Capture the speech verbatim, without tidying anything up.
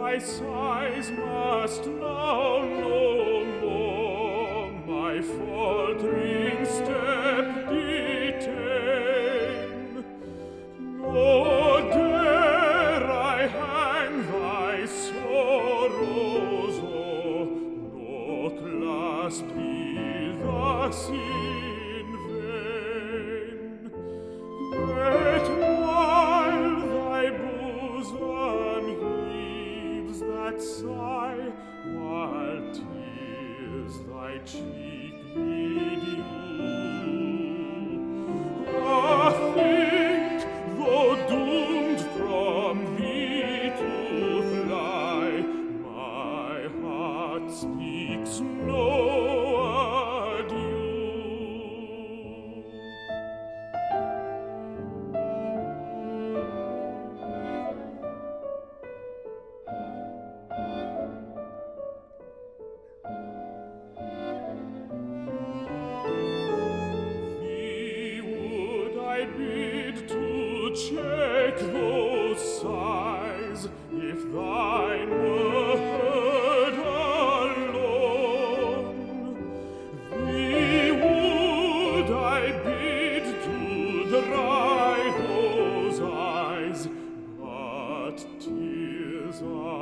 my sighs must now no more my faltering step detain, nor dare I hang thy sorrows o'er, nor clasp thee thus in vain. Yet while thy bosom heaves that sigh, while tears thy cheek bedew, ah, think, though doomed from thee to fly, my heart speaks no adieu. Thee would I bid to check those sighs, if thine were heard alone. Thee would I bid to dry those eyes, but tears are